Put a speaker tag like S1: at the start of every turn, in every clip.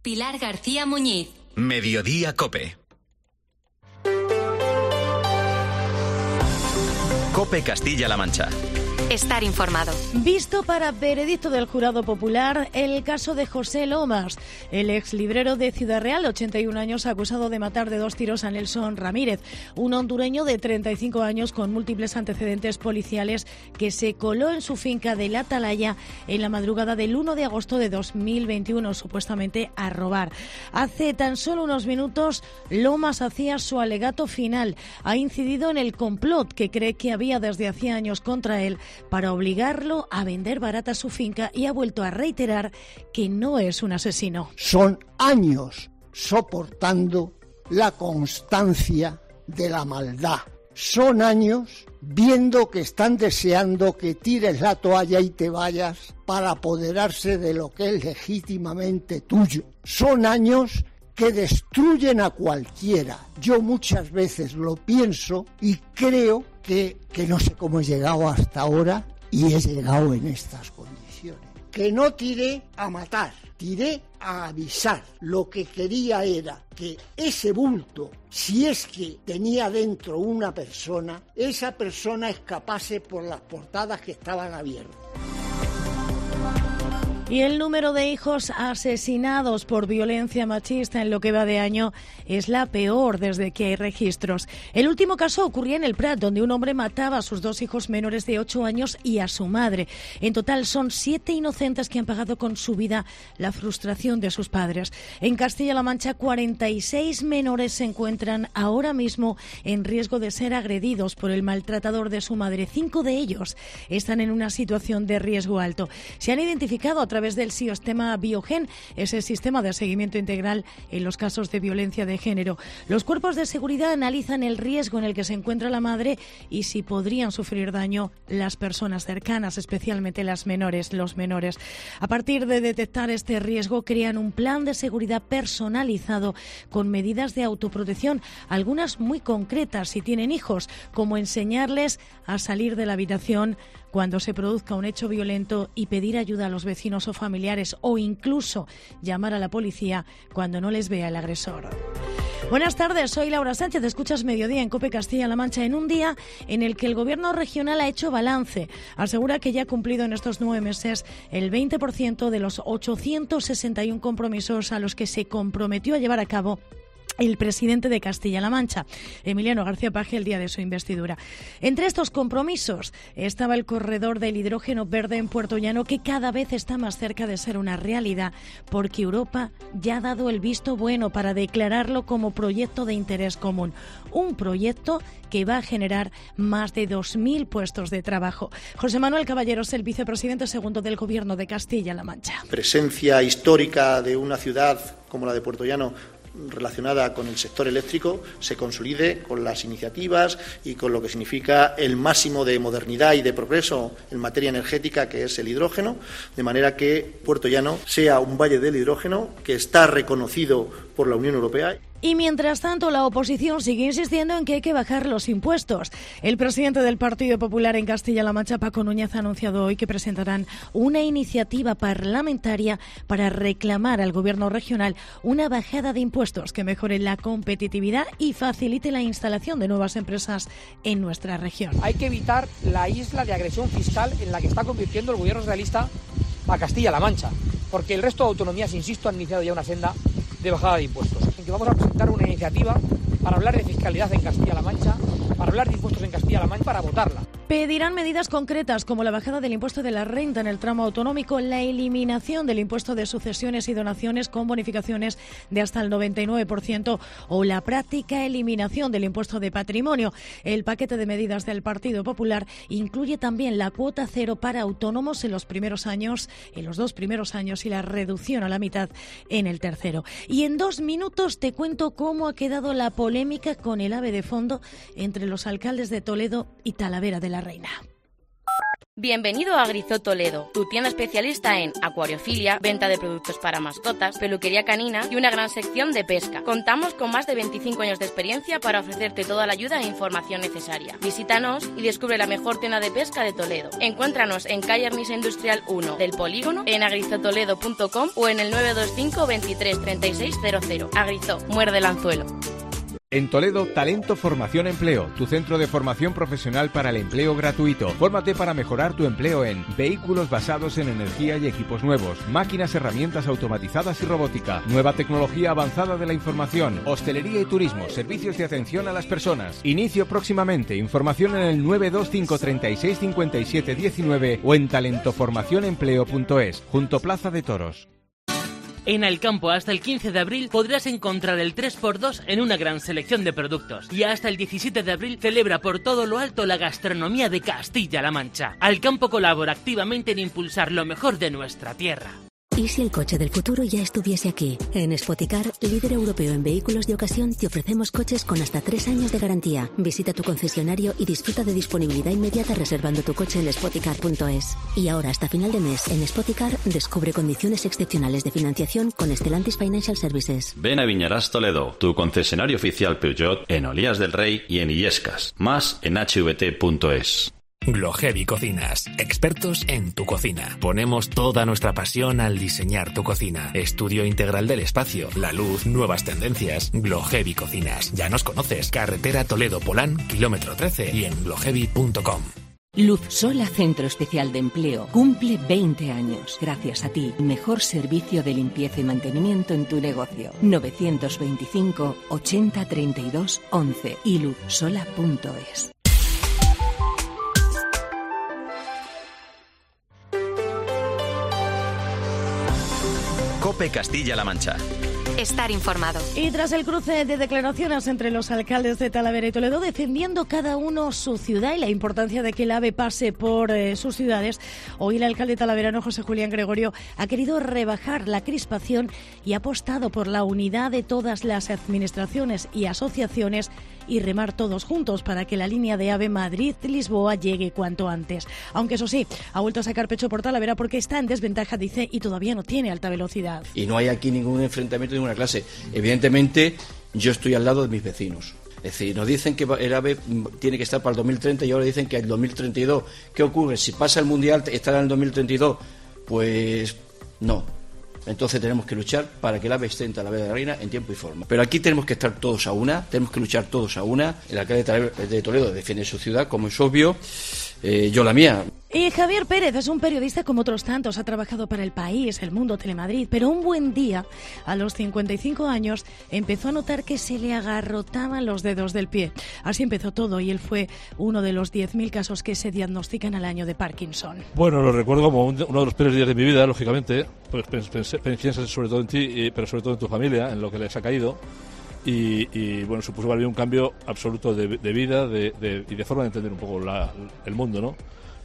S1: Pilar García Muñiz.
S2: Mediodía COPE. COPE Castilla-La Mancha.
S1: Estar informado.
S3: Visto para veredicto del jurado popular el caso de José Lomas, el ex librero de Ciudad Real, 81 años, acusado de matar de 2 tiros a Nelson Ramírez, un hondureño de 35 años con múltiples antecedentes policiales que se coló en su finca de La Atalaya en la madrugada del 1 de agosto de 2021, supuestamente a robar. Hace tan solo unos minutos, Lomas hacía su alegato final. Ha incidido en el complot que cree que había desde hacía años contra él para obligarlo a vender barata su finca y ha vuelto a reiterar que no es un asesino.
S4: Son años soportando la constancia de la maldad. Son años viendo que están deseando que tires la toalla y te vayas para apoderarse de lo que es legítimamente tuyo. Son años que destruyen a cualquiera. Yo muchas veces lo pienso y creo que no sé cómo he llegado hasta ahora y he llegado en estas condiciones. Que no tiré a matar, tiré a avisar. Lo que quería era que ese bulto, si es que tenía dentro una persona, esa persona escapase por las portadas que estaban abiertas.
S3: Y el número de hijos asesinados por violencia machista en lo que va de año es la peor desde que hay registros. El último caso ocurría en el Prat, donde un hombre mataba a sus 2 hijos menores de 8 años y a su madre. En total son 7 inocentes que han pagado con su vida la frustración de sus padres. En Castilla-La Mancha, 46 menores se encuentran ahora mismo en riesgo de ser agredidos por el maltratador de su madre. 5 de ellos están en una situación de riesgo alto. Se han identificado a través del sistema Biogen, ese sistema de seguimiento integral en los casos de violencia de género. Los cuerpos de seguridad analizan el riesgo en el que se encuentra la madre y si podrían sufrir daño las personas cercanas, especialmente los menores. A partir de detectar este riesgo, crean un plan de seguridad personalizado con medidas de autoprotección, algunas muy concretas si tienen hijos, como enseñarles a salir de la habitación cuando se produzca un hecho violento y pedir ayuda a los vecinos o familiares o incluso llamar a la policía cuando no les vea el agresor. Buenas tardes, soy Laura Sánchez, escuchas Mediodía en COPE Castilla-La Mancha en un día en el que el Gobierno regional ha hecho balance. Asegura que ya ha cumplido en estos 9 meses el 20% de los 861 compromisos a los que se comprometió a llevar a cabo el presidente de Castilla-La Mancha, Emiliano García Paje, el día de su investidura. Entre estos compromisos estaba el corredor del hidrógeno verde en Puertollano, que cada vez está más cerca de ser una realidad, porque Europa ya ha dado el visto bueno para declararlo como proyecto de interés común. Un proyecto que va a generar más de 2.000 puestos de trabajo. José Manuel Caballeros, el vicepresidente segundo del Gobierno de Castilla-La Mancha.
S5: Presencia histórica de una ciudad como la de Puertollano relacionada con el sector eléctrico se consolide con las iniciativas y con lo que significa el máximo de modernidad y de progreso en materia energética, que es el hidrógeno, de manera que Puertollano sea un valle del hidrógeno que está reconocido por la Unión Europea.
S3: Y mientras tanto, la oposición sigue insistiendo en que hay que bajar los impuestos. El presidente del Partido Popular en Castilla-La Mancha, Paco Núñez, ha anunciado hoy que presentarán una iniciativa parlamentaria para reclamar al Gobierno regional una bajada de impuestos que mejore la competitividad y facilite la instalación de nuevas empresas en nuestra región.
S6: Hay que evitar la isla de agresión fiscal en la que está convirtiendo el Gobierno socialista a Castilla-La Mancha, porque el resto de autonomías, insisto, han iniciado ya una senda de bajada de impuestos. En que vamos a presentar una iniciativa para hablar de fiscalidad en Castilla-La Mancha, para hablar de impuestos en Castilla-La Mancha, para votarla.
S3: Pedirán medidas concretas como la bajada del impuesto de la renta en el tramo autonómico, la eliminación del impuesto de sucesiones y donaciones con bonificaciones de hasta el 99% o la práctica eliminación del impuesto de patrimonio. El paquete de medidas del Partido Popular incluye también la cuota cero para autónomos en los 2 primeros años y la reducción a la mitad en el tercero. Y en 2 minutos te cuento cómo ha quedado la polémica con el AVE de fondo entre los alcaldes de Toledo y Talavera de la Reina.
S7: Bienvenido a Agrizó Toledo, tu tienda especialista en acuariofilia, venta de productos para mascotas, peluquería canina y una gran sección de pesca. Contamos con más de 25 años de experiencia para ofrecerte toda la ayuda e información necesaria. Visítanos y descubre la mejor tienda de pesca de Toledo. Encuéntranos en calle Armisa Industrial 1 del Polígono, en agrizotoledo.com o en el 925 23 36 00. Agrizó, muerde el anzuelo.
S8: En Toledo, Talento Formación Empleo, tu centro de formación profesional para el empleo gratuito. Fórmate para mejorar tu empleo en vehículos basados en energía y equipos nuevos, máquinas, herramientas automatizadas y robótica, nueva tecnología avanzada de la información, hostelería y turismo, servicios de atención a las personas. Inicio próximamente. Información en el 925 36 57 19 o en talentoformacionempleo.es, junto Plaza de Toros.
S9: En Alcampo, hasta el 15 de abril podrás encontrar el 3x2 en una gran selección de productos. Y hasta el 17 de abril celebra por todo lo alto la gastronomía de Castilla-La Mancha. Alcampo colabora activamente en impulsar lo mejor de nuestra tierra.
S10: ¿Y si el coche del futuro ya estuviese aquí? En Spoticar, líder europeo en vehículos de ocasión, te ofrecemos coches con hasta 3 años de garantía. Visita tu concesionario y disfruta de disponibilidad inmediata reservando tu coche en spoticar.es. Y ahora, hasta final de mes, en Spoticar, descubre condiciones excepcionales de financiación con Stellantis Financial Services.
S11: Ven a Viñarás Toledo, tu concesionario oficial Peugeot, en Olías del Rey y en Illescas. Más en hvt.es.
S12: Glohevi Cocinas, expertos en tu cocina. Ponemos toda nuestra pasión al diseñar tu cocina. Estudio integral del espacio, la luz, nuevas tendencias. Glohevi Cocinas. Ya nos conoces. Carretera Toledo-Polán, kilómetro 13 y en glohevi.com.
S13: Luz Sola Centro Especial de Empleo cumple 20 años. Gracias a ti, mejor servicio de limpieza y mantenimiento en tu negocio. 925 80 32 11 y luzsola.es.
S2: COPE Castilla-La Mancha.
S1: Estar informado.
S3: Y tras el cruce de declaraciones entre los alcaldes de Talavera y Toledo, defendiendo cada uno su ciudad y la importancia de que el AVE pase por sus ciudades, hoy el alcalde talaverano José Julián Gregorio ha querido rebajar la crispación y ha apostado por la unidad de todas las administraciones y asociaciones y remar todos juntos para que la línea de AVE Madrid-Lisboa llegue cuanto antes. Aunque eso sí, ha vuelto a sacar pecho por Talavera porque está en desventaja, dice, y todavía no tiene alta velocidad.
S14: Y no hay aquí ningún enfrentamiento de ninguna clase. Evidentemente, yo estoy al lado de mis vecinos. Es decir, nos dicen que el AVE tiene que estar para el 2030 y ahora dicen que el 2032. ¿Qué ocurre? Si pasa el Mundial, ¿estará en el 2032? Pues no. Entonces tenemos que luchar para que el AVE esté en Talavera de la Reina en tiempo y forma. Pero aquí tenemos que estar todos a una, tenemos que luchar todos a una. El alcalde de Toledo defiende su ciudad, como es obvio, yo la mía.
S3: Y Javier Pérez es un periodista como otros tantos, ha trabajado para El País, El Mundo, Telemadrid, pero un buen día, a los 55 años, empezó a notar que se le agarrotaban los dedos del pie. Así empezó todo y él fue uno de los 10.000 casos que se diagnostican al año de Parkinson.
S15: Bueno, lo recuerdo como uno de los peores días de mi vida, lógicamente, pues piensas sobre todo en ti, pero sobre todo en tu familia, en lo que les ha caído. Y bueno, supuso para mí un cambio absoluto de vida y de forma de entender un poco el mundo, ¿no?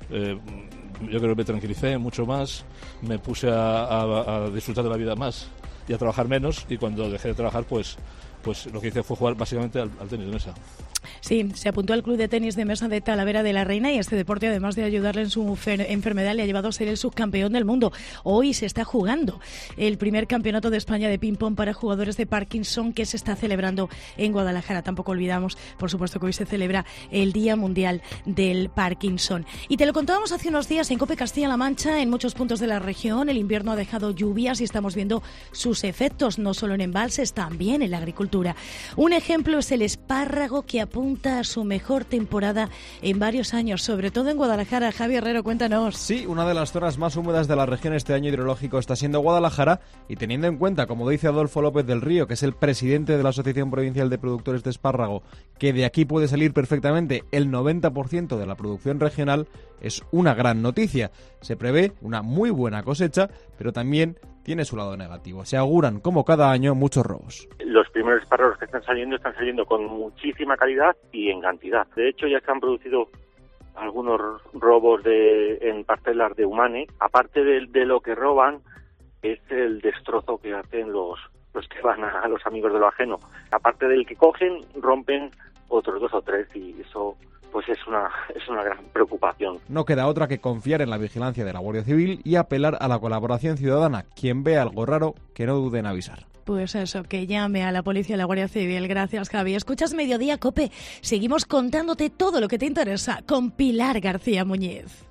S15: Yo creo que me tranquilicé mucho más, me puse a disfrutar de la vida más y a trabajar menos, y cuando dejé de trabajar pues lo que hice fue jugar básicamente al tenis de mesa.
S3: Sí, se apuntó al Club de Tenis de Mesa de Talavera de la Reina y este deporte, además de ayudarle en su enfermedad, le ha llevado a ser el subcampeón del mundo. Hoy se está jugando el primer campeonato de España de ping-pong para jugadores de Parkinson que se está celebrando en Guadalajara. Tampoco olvidamos, por supuesto, que hoy se celebra el Día Mundial del Parkinson. Y te lo contábamos hace unos días en COPE Castilla-La Mancha, en muchos puntos de la región. El invierno ha dejado lluvias y estamos viendo sus efectos, no solo en embalses, también en la agricultura. Un ejemplo es el espárrago, que apunta a su mejor temporada en varios años, sobre todo en Guadalajara. Javi Herrero, cuéntanos.
S16: Sí, una de las zonas más húmedas de la región este año hidrológico está siendo Guadalajara, y teniendo en cuenta, como dice Adolfo López del Río, que es el presidente de la Asociación Provincial de Productores de Espárrago, que de aquí puede salir perfectamente el 90% de la producción regional, es una gran noticia. Se prevé una muy buena cosecha, pero también tiene su lado negativo. Se auguran, como cada año, muchos robos.
S17: Los primeros espárragos que están saliendo con muchísima calidad y en cantidad. De hecho, ya se han producido algunos robos en parcelas de Humane. Aparte de lo que roban, es el destrozo que hacen los que van a los amigos de lo ajeno. Aparte del que cogen, rompen otros 2 o 3, y eso pues es una gran preocupación.
S16: No queda otra que confiar en la vigilancia de la Guardia Civil y apelar a la colaboración ciudadana. Quien vea algo raro, que no dude en avisar.
S3: Pues eso, que llame a la policía y a la Guardia Civil. Gracias, Javi. Escuchas Mediodía, COPE. Seguimos contándote todo lo que te interesa con Pilar García Muñiz.